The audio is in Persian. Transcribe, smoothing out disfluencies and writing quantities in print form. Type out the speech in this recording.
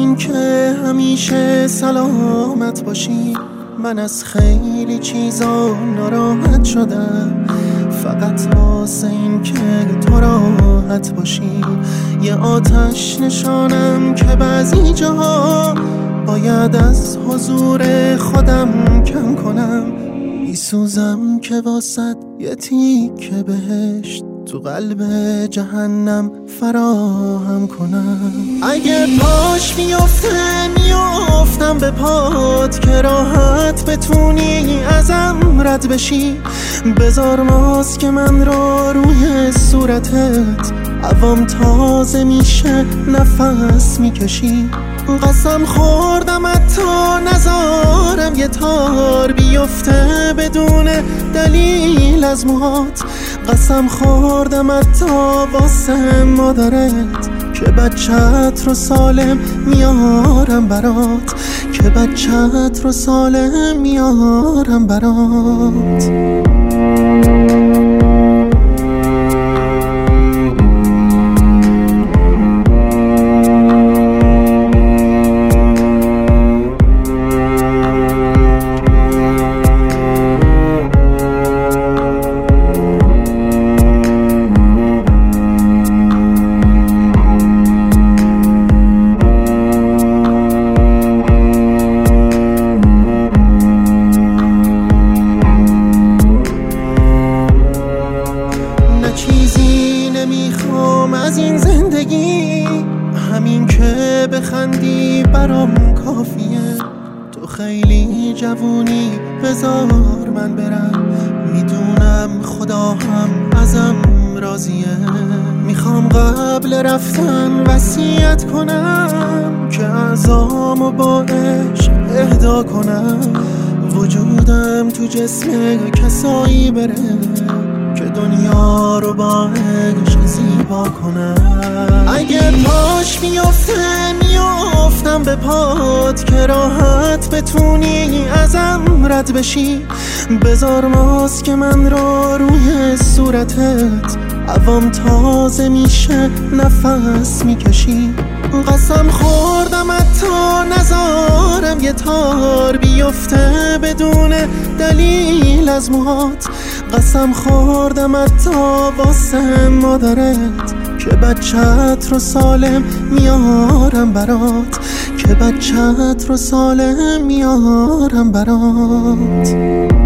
این که همیشه سلامت باشی. من از خیلی چیزا ناراحت شدم، فقط واسه این که تو راحت باشی. یه آتش نشانم که بعضی جاها باید از حضور خودم کم کنم. میسوزم که واسد یه تیکه بهشت تو قلب جهنم فراهم کنم. اگه پاش میفته میافتم به پات که راحت بتونی ازم رد بشی. بذار ماسک من رو روی صورتت، عوام تازه میشه نفس میکشی. قسم خوردم حتی نذارم یه تار بیفته بدون دلیل از موهات. قسم خوردم حتی واسه مادرت که بچت رو سالم میارم برات، که بچت رو سالم میارم برات. چیزی نمیخوام از این زندگی، همین که بخندی برام کافیه. تو خیلی جوونی بذار من برم، میدونم خدا هم ازم راضیه. میخوام قبل رفتن وصیت کنم که اعضامو با عشق اهدا کنم. وجودم تو جسم کسایی بره که دنیا رو با عشق زیبا کنم. اگه پاش میفته میافتم به پات که راحت بتونی ازم رد بشی. بذار ماسک من رو روی صورتت، عوام تازه میشه نفس میکشی. قسم خوردم حتی نذارم یه تار بیفته بدون دلیل از موهات. قسم خوردم حتی واسه مادرت که بچت رو سالم میارم برات، که بچت رو سالم میارم برات.